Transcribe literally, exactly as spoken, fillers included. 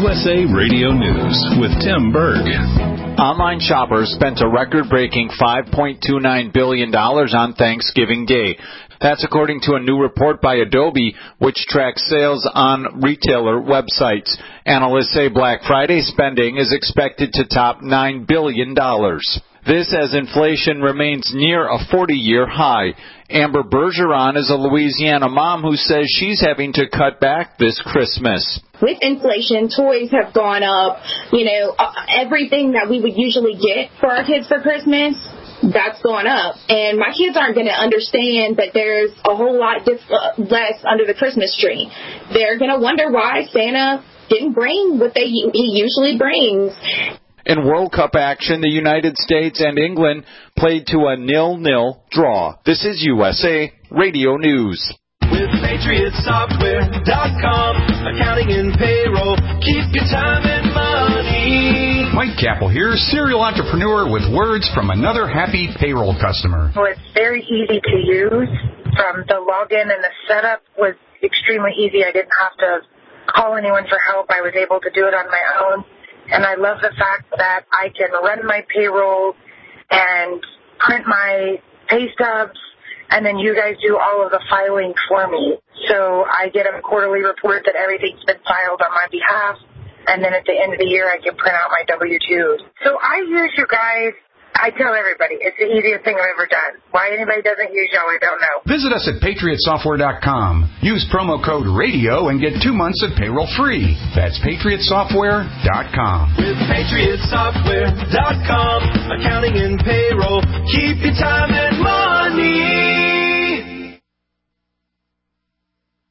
U S A Radio News with Tim Berg. Online shoppers spent a record-breaking five point two nine billion dollars on Thanksgiving Day. That's according to a new report by Adobe, which tracks sales on retailer websites. Analysts say Black Friday spending is expected to top nine billion dollars. This as inflation remains near a forty-year high. Amber Bergeron is a Louisiana mom who says she's having to cut back this Christmas. With inflation, toys have gone up. You know, everything that we would usually get for our kids for Christmas, that's going up. And my kids aren't going to understand that there's a whole lot diff- uh, less under the Christmas tree. They're going to wonder why Santa didn't bring what they he usually brings. In World Cup action, the United States and England played to a nil nil draw. This is U S A Radio News. With Patriot Software dot com, accounting and payroll, keep your time and money. Mike Capel here, serial entrepreneur with words from another happy payroll customer. Well, it's very easy to use. From the login and the setup was extremely easy. I didn't have to call anyone for help. I was able to do it on my own. And I love the fact that I can run my payroll and print my pay stubs, and then you guys do all of the filing for me. So I get a quarterly report that everything's been filed on my behalf, and then at the end of the year I can print out my W two. So I use you guys. I tell everybody, it's the easiest thing I've ever done. Why anybody doesn't use y'all, I don't know. Visit us at Patriot Software dot com. Use promo code RADIO and get two months of payroll free. That's Patriot Software dot com. With Patriot Software dot com, accounting and payroll, keep your time and money.